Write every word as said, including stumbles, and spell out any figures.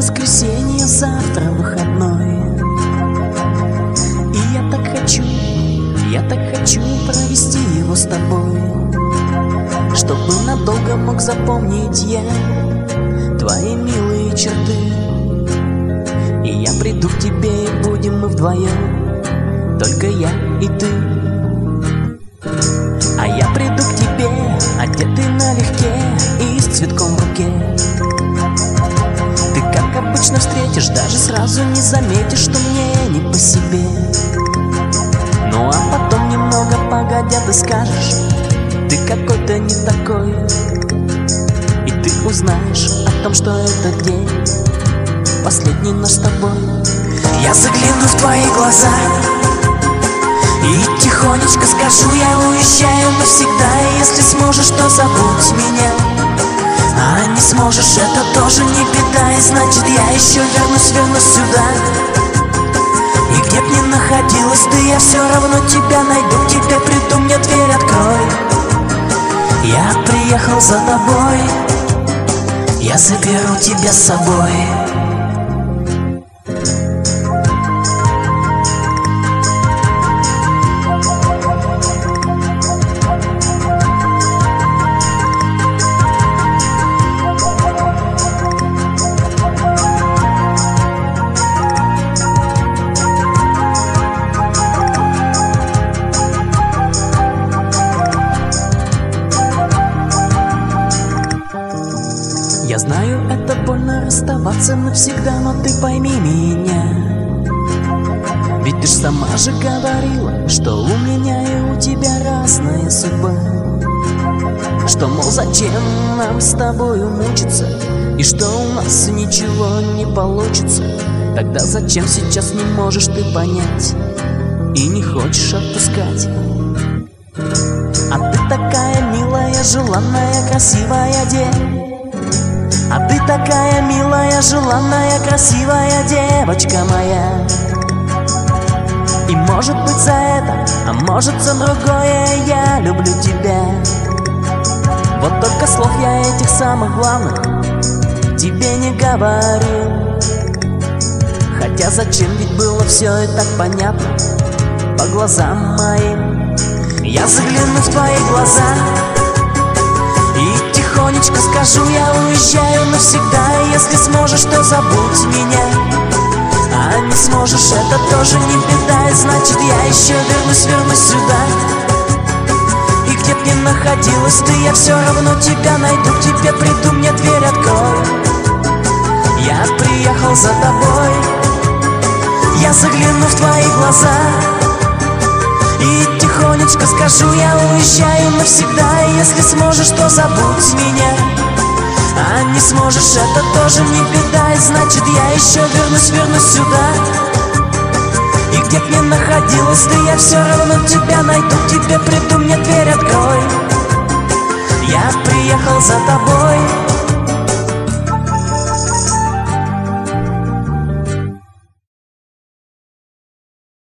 воскресенье, завтра выходной. И я так хочу, я так хочу провести его с тобой, чтобы надолго мог запомнить я твои милые черты. И я приду к тебе, и будем мы вдвоем, только я и ты. А я приду к тебе, одетый налегке и с цветком в руке. Ты, как обычно, встретишь, даже сразу не заметишь, что мне не по себе. Ну а потом, немного погодя, ты скажешь: ты какой-то не такой. И ты узнаешь о том, что этот день последний наш с тобой. Я загляну в твои глаза и тихонечко скажу: я уезжаю навсегда. И если сможешь, то забудь меня. А не сможешь, это тоже не беда. И значит, я еще вернусь, вернусь сюда. И где б ни находилась ты, я все равно тебя найду. К тебе приду, мне дверь открой. Я приехал за тобой, я заберу тебя с собой. Я знаю, это больно расставаться навсегда, но ты пойми меня. Ведь ты ж сама же говорила, что у меня и у тебя разная судьба. Что, мол, зачем нам с тобою мучиться, и что у нас ничего не получится. Тогда зачем сейчас не можешь ты понять и не хочешь отпускать? А ты такая милая, желанная, красивая девушка. А ты такая милая, желанная, красивая девочка моя. И может быть за это, а может за другое, я люблю тебя. Вот только слов я этих самых главных тебе не говорил. Хотя зачем, ведь было все и так понятно по глазам моим. Я загляну в твои глаза и тихонечко скажу: я уезжаю навсегда. И если сможешь, то забудь меня. А не сможешь, это тоже не беда. И значит, я еще вернусь, вернусь сюда. И где б ни находилась ты, я все равно тебя найду. К тебе приду, мне дверь открой. Я приехал за тобой, я загляну в твои глаза и тихонечко скажу: я уезжаю навсегда. И если сможешь, то забудь меня. А не сможешь, это тоже не беда. И значит, я еще вернусь, вернусь сюда. И где б ни находилась ты, я все равно тебя найду.